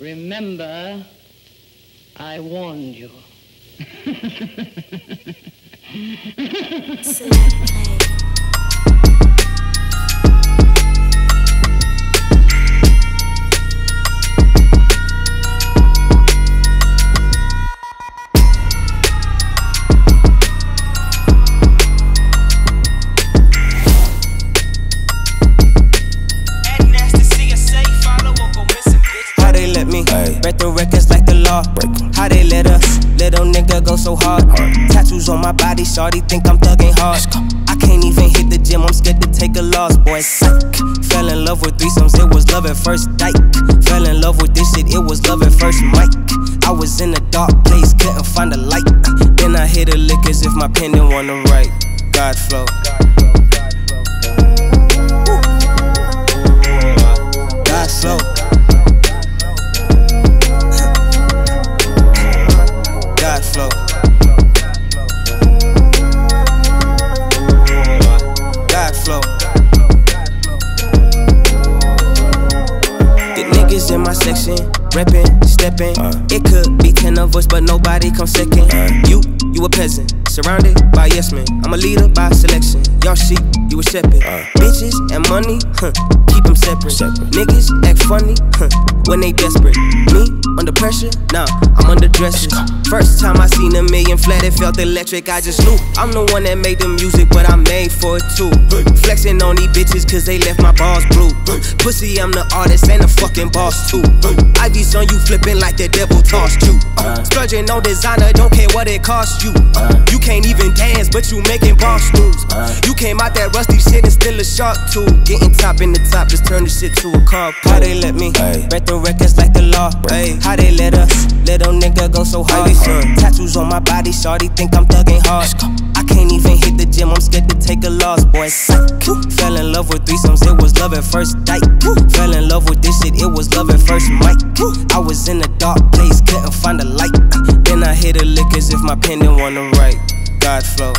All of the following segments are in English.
Remember, I warned you. Break the records like the law. How they let a little nigga go so hard? Tattoos on my body, shawty think I'm thugging hard. I can't even hit the gym, I'm scared to take a loss, boy. Psych. Fell in love with threesomes, it was love at first dike. Fell in love with this shit, it was love at first mic. I was in a dark place, couldn't find a light. Then I hit a lick as if my pen didn't wanna write. God flow. God flow. God flow. God flow. The niggas in my section, reppin', steppin'. It could be 10 of us, but nobody come second. You a peasant, surrounded by yes men. I'm a leader by selection. Y'all sheep, you a shepherd. Bitches and money, keep them separate. Niggas act funny, when they desperate. Me, under pressure, nah, I'm under dresses. First time I seen a million flat, it felt electric. I just knew I'm the one that made the music, but I'm made for it too. Flexing on these bitches cause they left my balls blue. Pussy, I'm the artist and the fucking boss too. IVs on you flipping like the devil tossed you. Splurging on designer, don't care what it costs you. You can't even dance, but you making boss moves. You came out that rusty shit and still a shark too. Getting top in the top, just turn the shit to a car. How they let me break the records like the law? How they let a little nigga go so hard? Tattoos on my body, shawty think I'm thugging hard. I can't even hit the gym, I'm scared to take a loss, boy. Psych. Fell in love with threesomes, it was love at first dike. Fell in love with this shit, it was love at first mic. I was in a dark place, couldn't find a light. Then I hit a lick as if my pen didn't wanna write. God flow.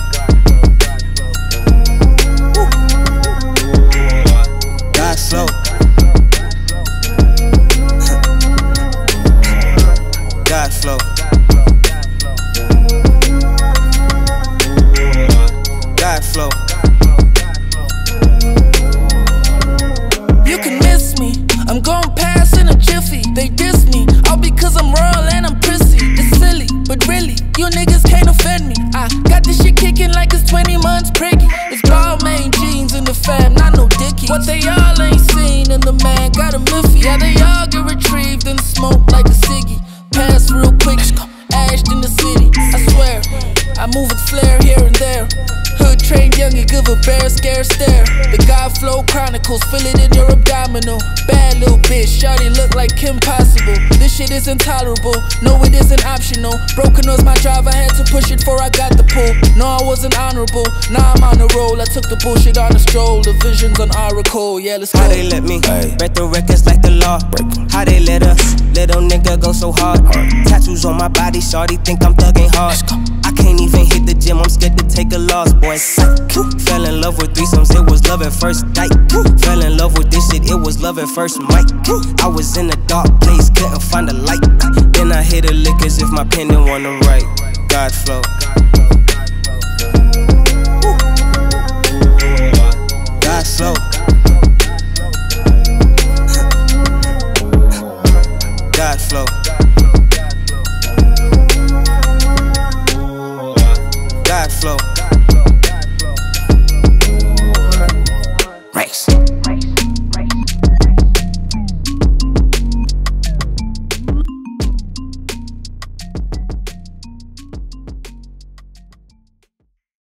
God flow. God flow. God flow. You can miss me, I'm going past in a jiffy. They diss me, all because I'm royal and I'm prissy. It's silly, but really, you niggas can't offend me. I got this shit kicking like it's 20 months priggy. It's ball main jeans in the fam, not no dicky. What they all ain't seen in the man got a miffy. Yeah, they all get retrieved in the smoke like a ciggy. Pass real quick, ashed in the city. I swear, I move with flair here and there. Hood trained young and give a bear scare stare. The God Flow Chronicles, feel it in your abdominal. Bad little bitch, shawty look like Kim Possible. This shit is intolerable, no it isn't optional. Broken was my drive, I had to push it before I got the pull. No I wasn't honorable, now I'm on the roll. I took the bullshit on a stroll, the visions on Oracle. Yeah, let's go. How they let me break the records like the law? How they let a little nigga go so hard? Tattoos on my body, shawty think I'm thugging hard. I can't even hit the gym, I'm scared to take a loss, boy. Psych. Fell in love with threesomes, it was love at first dike. Fell in love with this shit, it was love at first mic. I was in a dark place, couldn't find a light. Then I hit a lick as if my pen didn't wanna write. God flow. God flow. God flow. God flow.